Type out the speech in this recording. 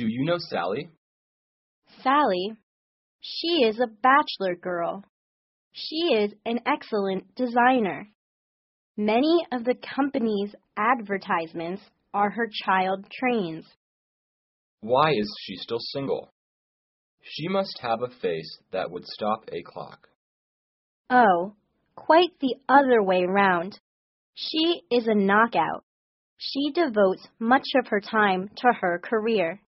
Do you know Sally? Sally? She is a bachelor girl. She is an excellent designer. Many of the company's advertisements are her child trains. Why is she still single? She must have a face that would stop a clock. Oh, quite the other way round. She is a knockout. She devotes much of her time to her career.